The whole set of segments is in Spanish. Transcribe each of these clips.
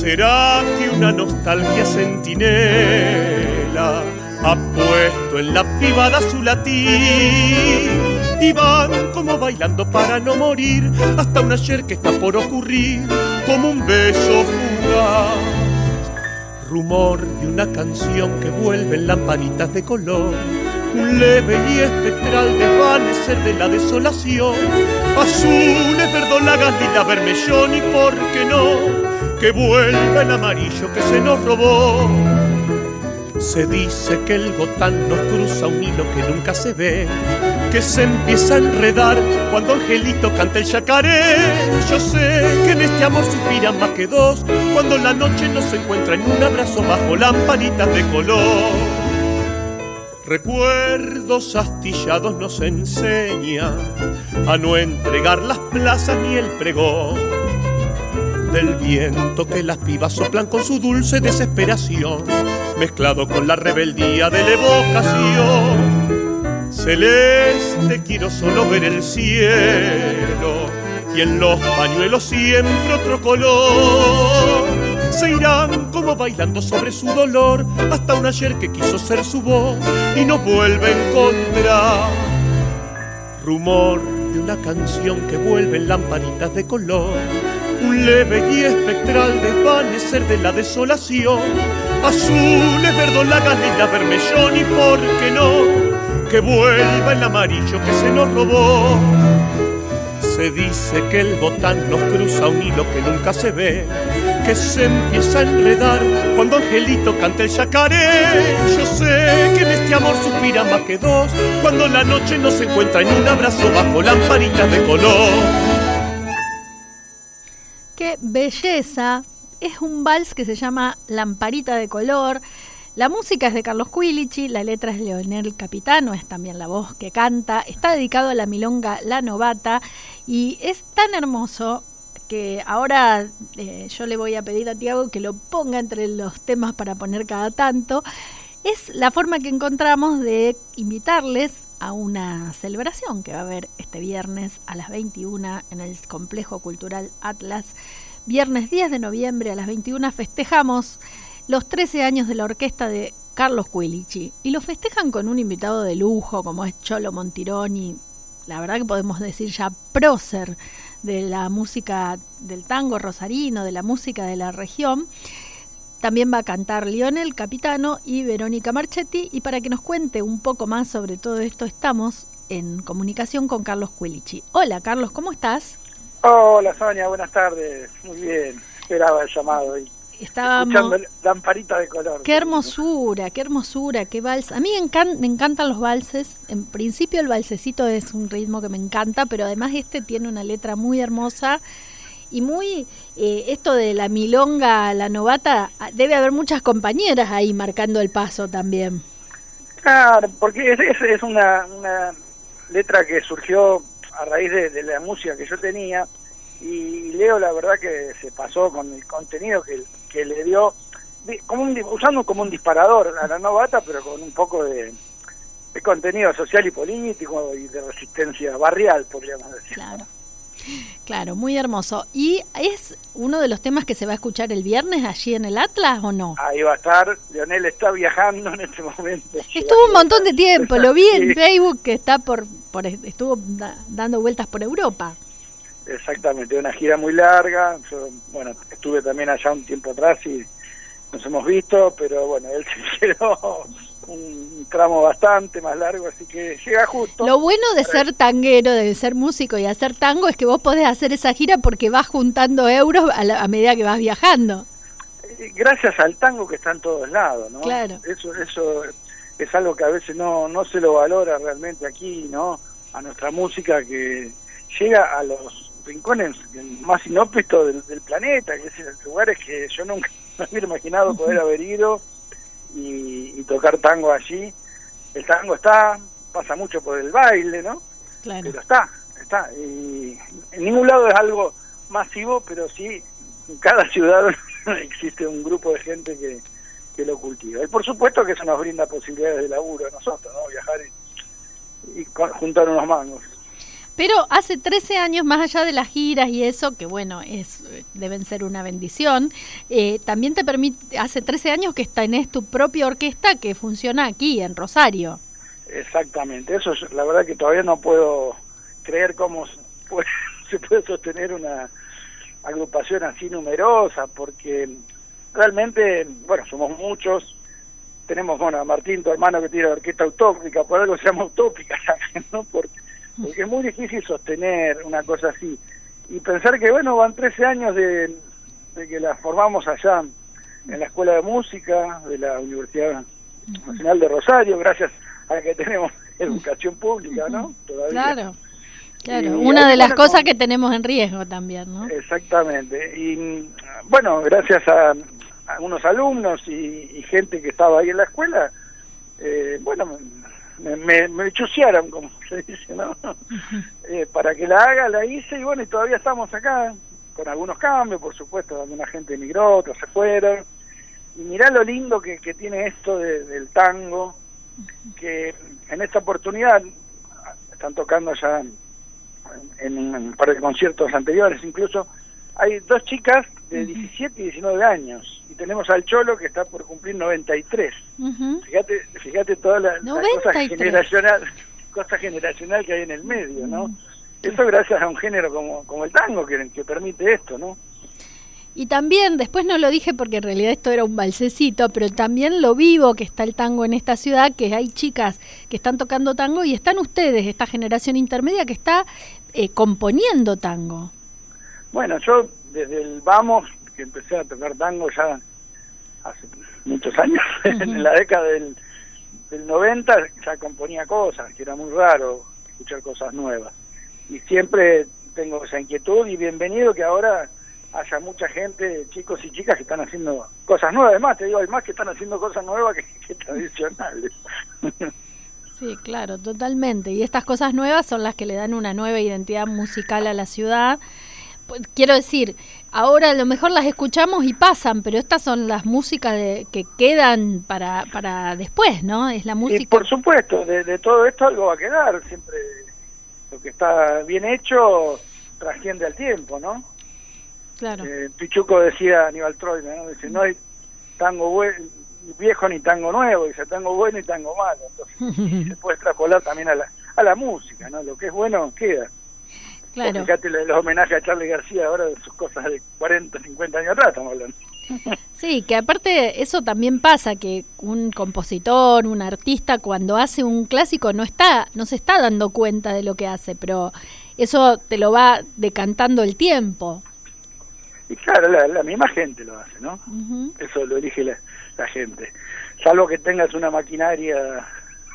¿Será que una nostalgia centinela ha puesto en la pibada su latir? Y van como bailando para no morir, hasta un ayer que está por ocurrir, como un beso fugaz. Rumor de una canción que vuelve en lamparitas de color, un leve y espectral desvanecer de la desolación. Azules, verdolagas, lila, vermellón y por qué no, que vuelva el amarillo que se nos robó. Se dice que el botán nos cruza un hilo que nunca se ve, que se empieza a enredar cuando Angelito canta el yacaré. Yo sé que en este amor suspiran más que dos, cuando la noche nos encuentra en un abrazo bajo lamparitas de color. Recuerdos astillados nos enseñan a no entregar las plazas ni el pregón del viento que las pibas soplan con su dulce desesperación, mezclado con la rebeldía de la evocación. Celeste, quiero solo ver el cielo y en los pañuelos siempre otro color. Se irán como bailando sobre su dolor, hasta un ayer que quiso ser su voz y nos vuelve a encontrar. Rumor de una canción que vuelve en lamparitas de color, un leve y espectral desvanecer de la desolación. Azules, verdolagas, lila, vermellón y por qué no, que vuelva el amarillo que se nos robó. Se dice que el botán nos cruza un hilo que nunca se ve, que se empieza a enredar cuando Angelito canta el yacaré. Yo sé que en este amor suspiran más que dos, cuando la noche nos encuentra en un abrazo bajo lamparitas de color. ¡Qué belleza! Es un vals que se llama Lamparita de Color. La música es de Carlos Quilici, la letra es de Leonel Capitano, es también la voz que canta. Está dedicado a la milonga La Novata y es tan hermoso que ahora yo le voy a pedir a Tiago que lo ponga entre los temas para poner cada tanto. Es la forma que encontramos de invitarles a una celebración que va a haber este viernes a las 21 en el Complejo Cultural Atlas. Viernes 10 de noviembre a las 21 festejamos los 13 años de la orquesta de Carlos Quilici y lo festejan con un invitado de lujo como es Cholo Montironi, la verdad que podemos decir ya prócer de la música del tango rosarino, de la música de la región. También va a cantar Leonel Capitano y Verónica Marchetti, y para que nos cuente un poco más sobre todo esto estamos en comunicación con Carlos Quilici. Hola Carlos, ¿cómo estás? Hola Sonia, buenas tardes. Muy bien, esperaba el llamado hoy. Estábamos escuchando Lamparita de Color. Qué hermosura, qué vals. A mí me encantan los valses. En principio el valsecito es un ritmo que me encanta, pero además este tiene una letra muy hermosa y muy esto de la milonga, la novata, debe haber muchas compañeras ahí marcando el paso también. Claro, porque es una letra que surgió a raíz de la música que yo tenía, y Leo la verdad que se pasó con el contenido que le dio, usando como un disparador a la novata, pero con un poco de contenido social y político y de resistencia barrial, podríamos decir. Claro, muy hermoso. ¿Y es uno de los temas que se va a escuchar el viernes allí en el Atlas o no? Ahí va a estar, Leonel está viajando en este momento. Estuvo un montón de tiempo, lo vi en Facebook que está estuvo dando vueltas por Europa. Exactamente, una gira muy larga. Yo, estuve también allá un tiempo atrás y nos hemos visto, pero bueno, él se quedó un tramo bastante más largo, así que llega justo. Lo bueno de ser tanguero, de ser músico y hacer tango es que vos podés hacer esa gira porque vas juntando euros a medida que vas viajando. Gracias al tango que está en todos lados, ¿no? Claro. Eso es algo que a veces no se lo valora realmente aquí, ¿no? A nuestra música que llega a los rincones más inhóspitos del planeta, que es lugares que yo nunca me hubiera imaginado poder haber ido y tocar tango allí. El tango pasa mucho por el baile, ¿no? Claro. Pero está, y en ningún lado es algo masivo, pero sí en cada ciudad existe un grupo de gente que lo cultiva. Y por supuesto que eso nos brinda posibilidades de laburo a nosotros, ¿no? Viajar y juntar unos mangos. Pero hace 13 años, más allá de las giras y eso, que bueno, deben ser una bendición, también te permite, hace 13 años que tenés tu propia orquesta que funciona aquí, en Rosario. Exactamente, eso es, la verdad que todavía no puedo creer cómo se puede sostener una agrupación así numerosa, porque realmente, bueno, somos muchos, tenemos, bueno, a Martín, tu hermano, que tiene la orquesta utópica, por algo se llama utópica, ¿no? Porque es muy difícil sostener una cosa así, y pensar que, bueno, van 13 años de que la formamos allá en la Escuela de Música de la Universidad Nacional de Rosario, gracias a que tenemos educación pública, ¿no? Todavía. Claro, una de las cosas que tenemos en riesgo también, ¿no? Exactamente, y bueno, gracias a unos alumnos y gente que estaba ahí en la escuela, bueno, me chusearon, como se dice, ¿no? Para que la hice, y bueno, y todavía estamos acá, con algunos cambios, por supuesto, alguna gente emigró, otros se fueron, y mirá lo lindo que tiene esto del tango, que en esta oportunidad están tocando ya en un par de conciertos anteriores, incluso hay 2 chicas de 17 y 19 años, y tenemos al Cholo que está por cumplir 93. Fíjate toda la cosa generacional que hay en el medio, ¿no? Eso gracias a un género como el tango que permite esto, ¿no? Y también, después no lo dije porque en realidad esto era un balsecito, pero también lo vivo que está el tango en esta ciudad, que hay chicas que están tocando tango y están ustedes, esta generación intermedia que está componiendo tango. Bueno, yo desde el Vamos, que empecé a tocar tango ya hace muchos años, en la década del 90 ya componía cosas, que era muy raro escuchar cosas nuevas. Y siempre tengo esa inquietud, y bienvenido que ahora haya mucha gente, chicos y chicas, que están haciendo cosas nuevas. Además, te digo, hay más que están haciendo cosas nuevas que tradicionales. Sí, claro, totalmente. Y estas cosas nuevas son las que le dan una nueva identidad musical a la ciudad. Quiero decir, ahora a lo mejor las escuchamos y pasan, pero estas son las músicas que quedan para después, ¿no? Es la música. Y por supuesto, de todo esto algo va a quedar. Siempre lo que está bien hecho trasciende al tiempo, ¿no? Claro. Pichuco decía, Aníbal Troilo, ¿no? Dice, no hay tango viejo ni tango nuevo, dice tango bueno y tango malo. Entonces se puede extrapolar también a la música, ¿no? Lo que es bueno queda. Claro. Fíjate los homenajes a Charly García ahora de sus cosas de 40, 50 años atrás estamos hablando. Sí, que aparte eso también pasa, que un compositor, un artista, cuando hace un clásico no se está dando cuenta de lo que hace, pero eso te lo va decantando el tiempo. Y claro, la misma gente lo hace, ¿no? Eso lo elige la gente. Salvo que tengas una maquinaria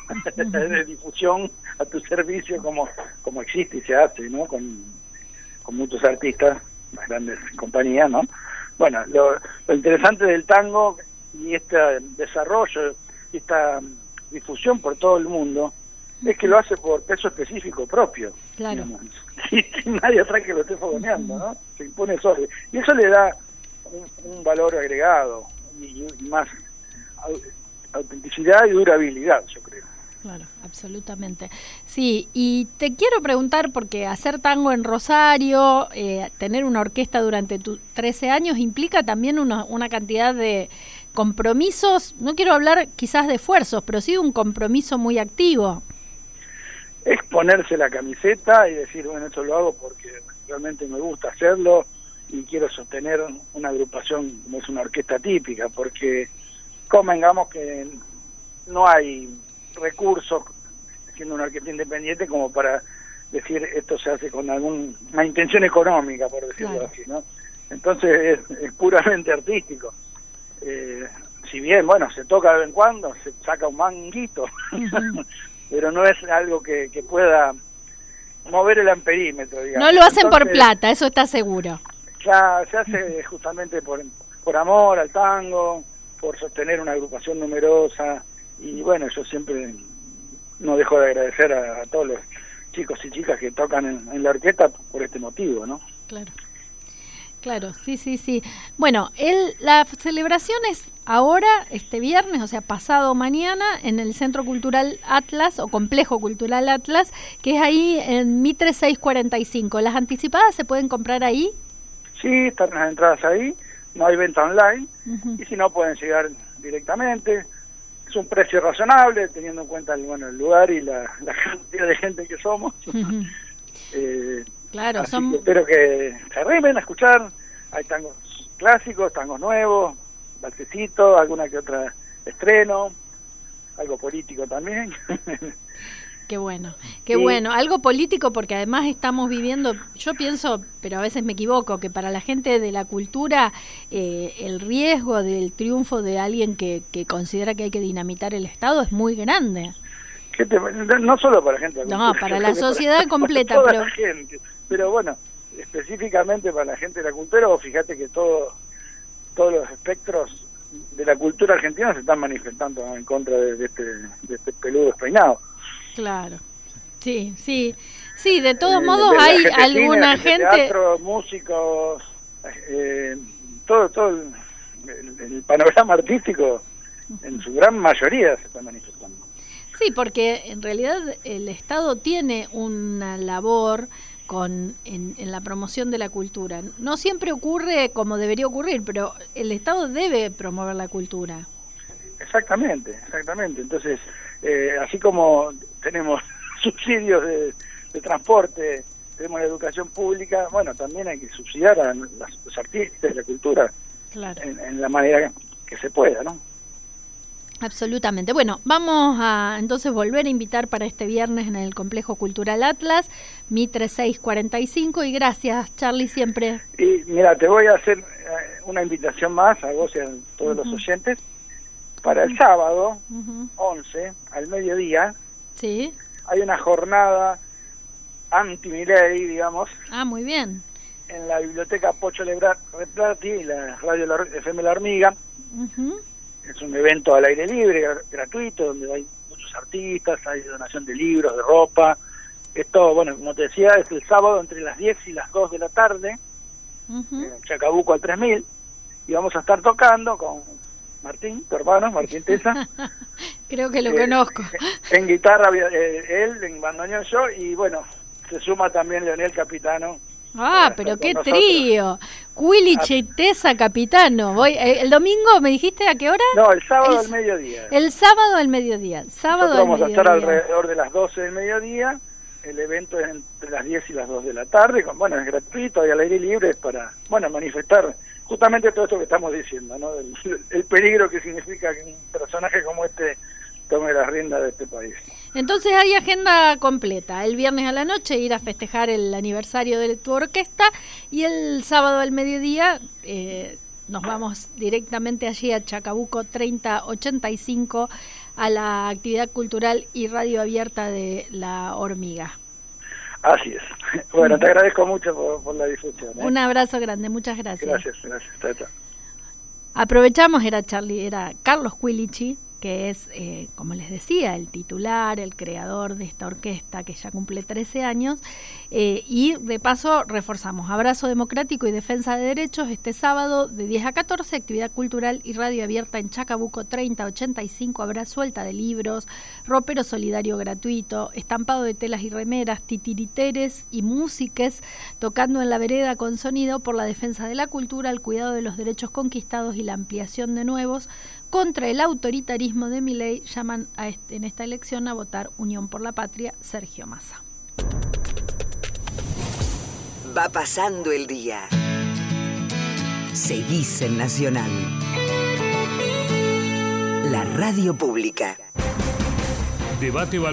de difusión a tu servicio como existe y se hace, ¿no? Con muchos artistas, las grandes compañías, ¿no? Bueno, lo interesante del tango y este desarrollo, esta difusión por todo el mundo, es que lo hace por peso específico propio. Claro. Sin nadie atrás que lo esté fogoneando, ¿no? Se impone solo. Y eso le da un valor agregado y más autenticidad y durabilidad, yo creo. Claro, absolutamente. Sí, y te quiero preguntar, porque hacer tango en Rosario, tener una orquesta durante 13 años, implica también una cantidad de compromisos, no quiero hablar quizás de esfuerzos, pero sí de un compromiso muy activo. Es ponerse la camiseta y decir, bueno, esto lo hago porque realmente me gusta hacerlo y quiero sostener una agrupación como es una orquesta típica, porque convengamos que no hay recursos siendo una orquesta independiente como para decir esto se hace con alguna intención económica, por decirlo así, ¿no? Entonces es puramente artístico. Si bien, bueno, se toca de vez en cuando, se saca un manguito, pero no es algo que pueda mover el amperímetro, digamos. No lo hacen entonces, por plata, eso está seguro. Ya se hace justamente por amor al tango, por sostener una agrupación numerosa, y bueno, yo siempre no dejo de agradecer a todos los chicos y chicas que tocan en la orquesta por este motivo, ¿no? Claro. Claro, sí. Bueno, las celebraciones ahora, este viernes, o sea, pasado mañana, en el Centro Cultural Atlas, o Complejo Cultural Atlas, que es ahí en Mitre 645. ¿Las anticipadas se pueden comprar ahí? Sí, están las entradas ahí, no hay venta online, y si no pueden llegar directamente. Es un precio razonable, teniendo en cuenta el lugar y la cantidad de gente que somos. Claro, así que espero que se arrimen a escuchar. Hay tangos clásicos, tangos nuevos, balsecito, alguna que otra estreno, algo político también. Qué bueno, qué bueno. Algo político, porque además estamos viviendo, yo pienso, pero a veces me equivoco, que para la gente de la cultura el riesgo del triunfo de alguien que considera que hay que dinamitar el Estado es muy grande. No solo para la gente de la cultura. No, para la sociedad completa. Para toda la gente. Pero bueno, específicamente para la gente de la cultura, fíjate que todos los espectros de la cultura argentina se están manifestando en contra de este peludo despeinado. Claro, sí, de todos modos hay alguna gente... Teatro, músicos, todo el panorama artístico en su gran mayoría se está manifestando. Sí, porque en realidad el Estado tiene una labor en la promoción de la cultura. No siempre ocurre como debería ocurrir, pero el Estado debe promover la cultura. Exactamente. Entonces, así como tenemos subsidios de transporte, tenemos la educación pública, bueno, también hay que subsidiar a los artistas de la cultura, claro, en la manera que se pueda, ¿no? Absolutamente. Bueno, vamos a entonces volver a invitar para este viernes en el Complejo Cultural Atlas, Mitre 645, y gracias, Charly, siempre. Y mira, te voy a hacer una invitación más a vos y a todos los oyentes. Para el sábado, 11, al mediodía, sí, hay una jornada anti-Milei, digamos. Ah, muy bien. En la biblioteca Pocho Replati y la radio FM La Hormiga. Es un evento al aire libre, gratuito, donde hay muchos artistas, hay donación de libros, de ropa. Esto, bueno, como te decía, es el sábado entre las 10 y las 2 de la tarde, en Chacabuco al 3000, y vamos a estar tocando con Martín, tu hermano, Martín Tesa. Creo que lo conozco. En guitarra, él, en bandoneón yo, y bueno, se suma también Leonel Capitano. Ah, pero qué trío. Cuiliche y Tesa Capitano. Voy, ¿el domingo me dijiste a qué hora? No, el sábado al mediodía. El sábado al mediodía. Vamos a estar alrededor de las 12 del mediodía. El evento es entre las 10 y las 2 de la tarde. Bueno, es gratuito y al aire libre, es para, bueno, manifestar justamente todo esto que estamos diciendo, ¿no? El peligro que significa que un personaje como este tome las riendas de este país. Entonces hay agenda completa. El viernes a la noche ir a festejar el aniversario de tu orquesta, y el sábado al mediodía nos vamos directamente allí a Chacabuco 3085 a la actividad cultural y radio abierta de La Hormiga. Así es. Bueno, te agradezco mucho por la difusión. Un abrazo grande, muchas gracias. Gracias. Chao. Aprovechamos, era Carlos Quilici, que es, como les decía, el titular, el creador de esta orquesta que ya cumple 13 años, y de paso reforzamos Abrazo Democrático y Defensa de Derechos este sábado de 10 a 14, actividad cultural y radio abierta en Chacabuco 3085, habrá suelta de libros, ropero solidario gratuito, estampado de telas y remeras, titiriteres y músiques tocando en la vereda con sonido por la defensa de la cultura, el cuidado de los derechos conquistados y la ampliación de nuevos. Contra el autoritarismo de Milei, llaman en esta elección a votar Unión por la Patria, Sergio Massa. Va pasando el día. Seguís en Nacional. La radio pública. Debate